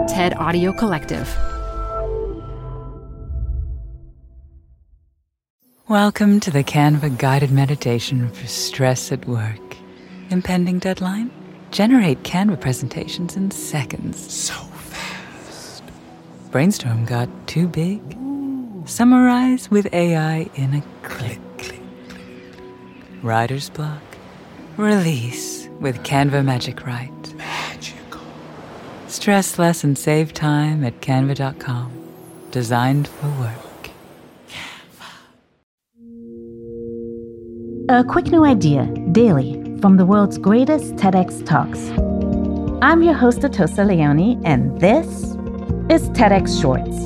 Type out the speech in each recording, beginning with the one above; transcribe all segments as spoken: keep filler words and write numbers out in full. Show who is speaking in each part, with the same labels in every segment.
Speaker 1: TED Audio Collective.
Speaker 2: Welcome to the Canva guided meditation for stress at work. Impending deadline? Generate Canva presentations in seconds.
Speaker 3: So fast.
Speaker 2: Brainstorm got too big? Ooh. Summarize with A I in a click. click, click. Writer's block? Release with Canva Magic Write.
Speaker 3: Magical.
Speaker 2: Stress less and save time at canva dot com. Designed for work.
Speaker 4: A quick new idea, daily, from the world's greatest TEDx Talks. I'm your host, Atosa Leone, and this is TEDx Shorts.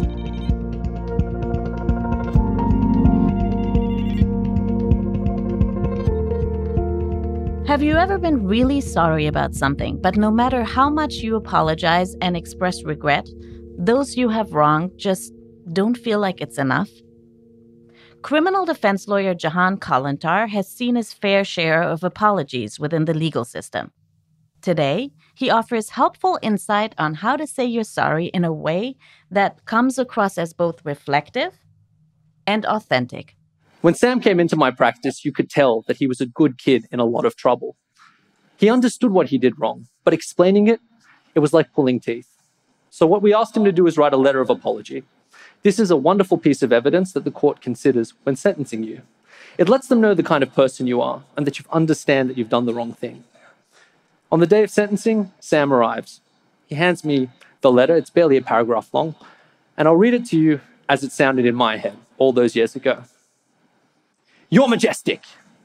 Speaker 4: Have you ever been really sorry about something, but no matter how much you apologize and express regret, those you have wronged just don't feel like it's enough? Criminal defense lawyer Jahan Kalantar has seen his fair share of apologies within the legal system. Today, he offers helpful insight on how to say you're sorry in a way that comes across as both reflective and authentic.
Speaker 5: When Sam came into my practice, you could tell that he was a good kid in a lot of trouble. He understood what he did wrong, but explaining it, it was like pulling teeth. So what we asked him to do is write a letter of apology. This is a wonderful piece of evidence that the court considers when sentencing you. It lets them know the kind of person you are and that you understand that you've done the wrong thing. On the day of sentencing, Sam arrives. He hands me the letter, it's barely a paragraph long, and I'll read it to you as it sounded in my head all those years ago. You're majestic.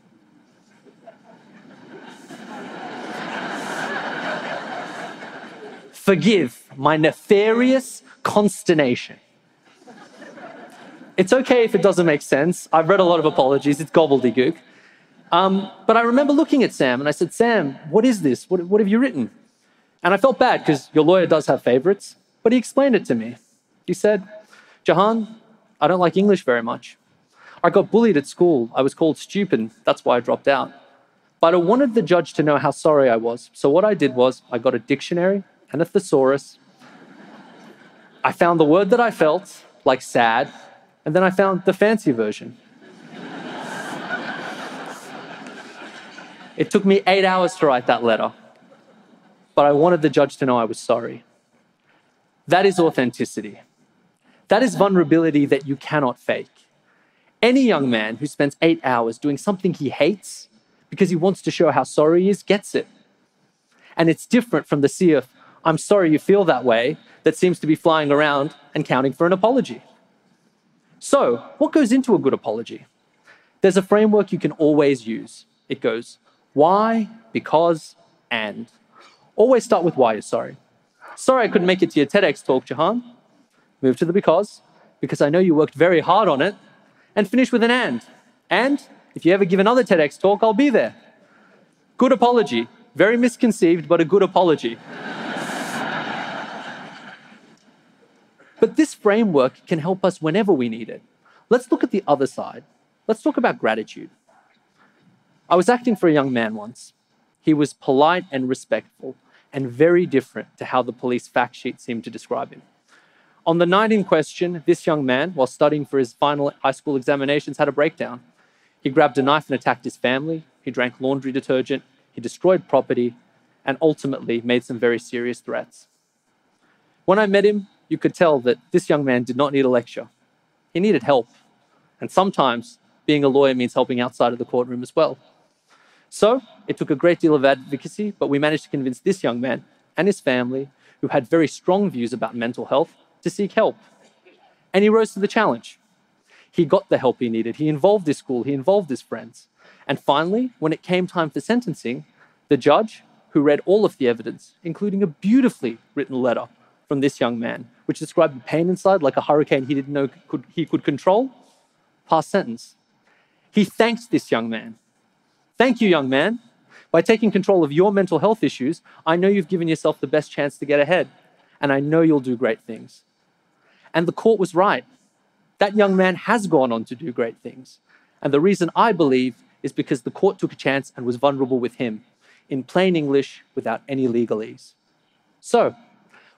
Speaker 5: Forgive my nefarious consternation. It's okay if it doesn't make sense. I've read a lot of apologies. It's gobbledygook. Um, but I remember looking at Sam and I said, Sam, what is this? What, what have you written? And I felt bad because your lawyer does have favorites, but he explained it to me. He said, Jahan, I don't like English very much. I got bullied at school. I was called stupid. That's why I dropped out. But I wanted the judge to know how sorry I was. So what I did was I got a dictionary and a thesaurus. I found the word that I felt, like sad, and then I found the fancy version. It took me eight hours to write that letter, but I wanted the judge to know I was sorry. That is authenticity. That is vulnerability that you cannot fake. Any young man who spends eight hours doing something he hates because he wants to show how sorry he is gets it. And it's different from the sea of, I'm sorry you feel that way, that seems to be flying around and counting for an apology. So, what goes into a good apology? There's a framework you can always use. It goes, why, because, and. Always start with why you're sorry. Sorry I couldn't make it to your TEDx talk, Jahan. Move to the because, because I know you worked very hard on it. And finish with an and. And if you ever give another TEDx talk, I'll be there. Good apology. Very misconceived, but a good apology. But this framework can help us whenever we need it. Let's look at the other side. Let's talk about gratitude. I was acting for a young man once. He was polite and respectful, and very different to how the police fact sheet seemed to describe him. On the night in question, this young man, while studying for his final high school examinations, had a breakdown. He grabbed a knife and attacked his family. He drank laundry detergent. He destroyed property, and ultimately made some very serious threats. When I met him, you could tell that this young man did not need a lecture. He needed help. And sometimes being a lawyer means helping outside of the courtroom as well. So it took a great deal of advocacy, but we managed to convince this young man and his family, who had very strong views about mental health, to seek help. And he rose to the challenge. He got the help he needed. He involved his school. He involved his friends. And finally, when it came time for sentencing, the judge, who read all of the evidence, including a beautifully written letter from this young man, which described the pain inside like a hurricane he didn't know could, he could control, passed sentence. He thanked this young man. Thank you, young man. By taking control of your mental health issues, I know you've given yourself the best chance to get ahead, and I know you'll do great things. And the court was right. That young man has gone on to do great things. And the reason I believe is because the court took a chance and was vulnerable with him, in plain English, without any legalese. So,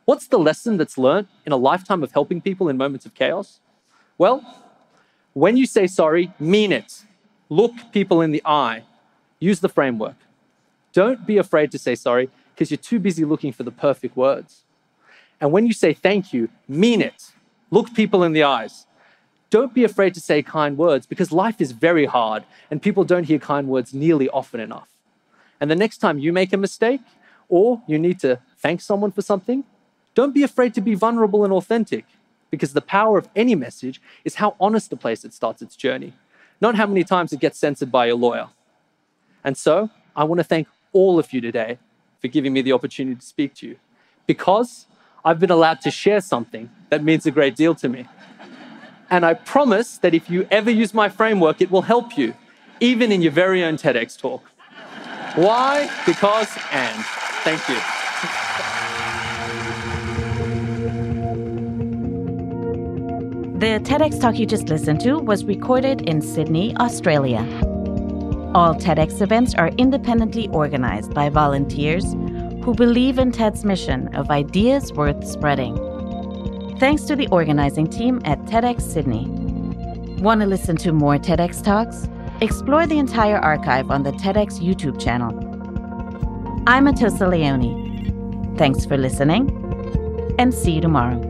Speaker 5: What's the lesson that's learnt in a lifetime of helping people in moments of chaos? Well, when you say sorry, mean it. Look people in the eye. Use the framework. Don't be afraid to say sorry because you're too busy looking for the perfect words. And when you say thank you, mean it. Look people in the eyes. Don't be afraid to say kind words because life is very hard and people don't hear kind words nearly often enough. And the next time you make a mistake or you need to thank someone for something, don't be afraid to be vulnerable and authentic because the power of any message is how honest the place it starts its journey, not how many times it gets censored by your lawyer. And so I want to thank all of you today for giving me the opportunity to speak to you because I've been allowed to share something that means a great deal to me. And I promise that if you ever use my framework, it will help you, even in your very own TEDx talk. Why? Because, and. Thank you.
Speaker 4: The TEDx talk you just listened to was recorded in Sydney, Australia. All TEDx events are independently organized by volunteers who believe in TED's mission of ideas worth spreading. Thanks to the organizing team at TEDx Sydney. Want to listen to more TEDx talks? Explore the entire archive on the TEDx YouTube channel. I'm Atossa Leone. Thanks for listening, and see you tomorrow.